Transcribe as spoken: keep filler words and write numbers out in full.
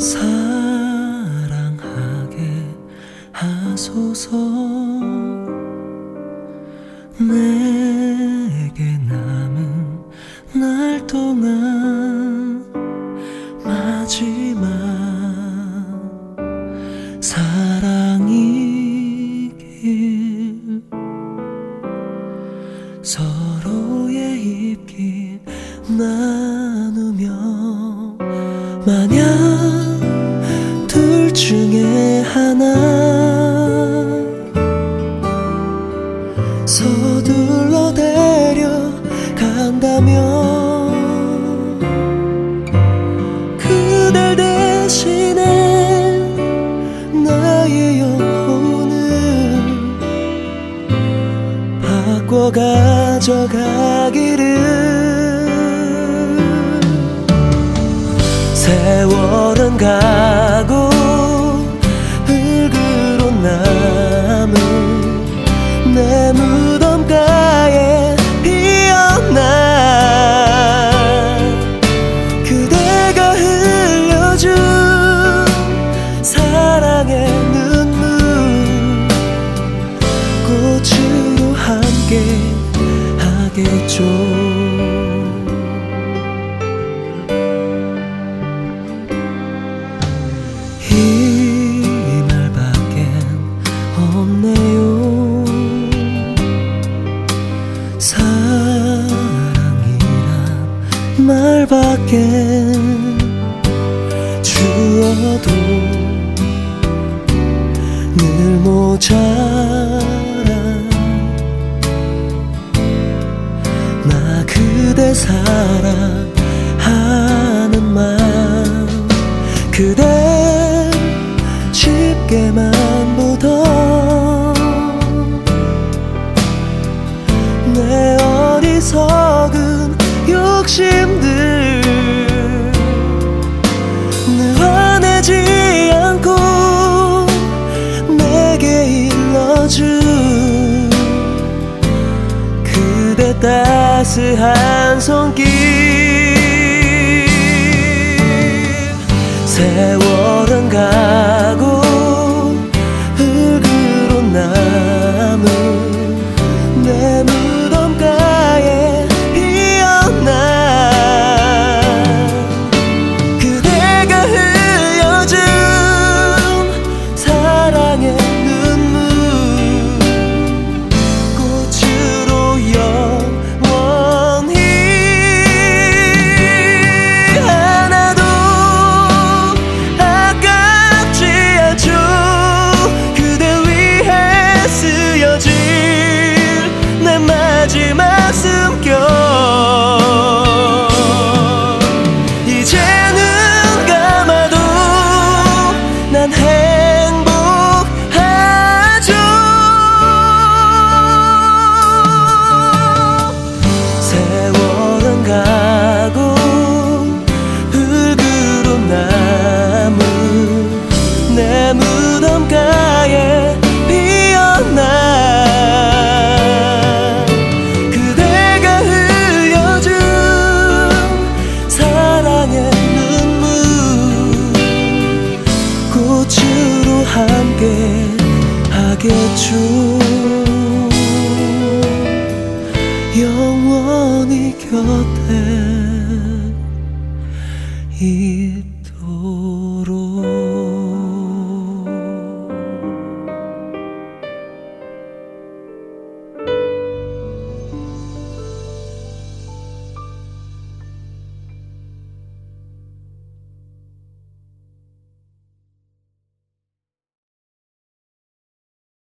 사랑하게 하소서. 내게 남은 날 동안 마지막 사랑이길. 서로의 입길 나누며 만약 둘 중에 하나 서둘러 데려간다면 그댈 대신해 나의 영혼을 바꿔 가져가기를. 세월은 가고 흙으로 남은 내 무덤가에 피어나 그대가 흘려준 사랑의 눈물 꽃으로 함께 하겠죠. 이 말밖엔 없네요. 사랑이란 말밖엔 주어도 늘 모자라. 나 그대 사랑하는 맘 그대 쉽게만 보던 내 어리석은 욕심들 늘 화내지 않고 내게 일러준 그대 따스한 손길. 세월은 가고 흙으로 남은 내 무덤가에 피어나 그대가 흘려준 사랑의 눈물 꽃으로 영원히 하나도 아깝지 않죠. 그대 위해 쓰여질 내 마지막 숨결. 이제 눈 감아도 난 행복하죠. 세월은 가고 흙으로 남은 내 무덤가에 피어나 그대가 흘려준 사랑의 눈물 꽃으로 함께 하겠죠. 영원히 곁에 이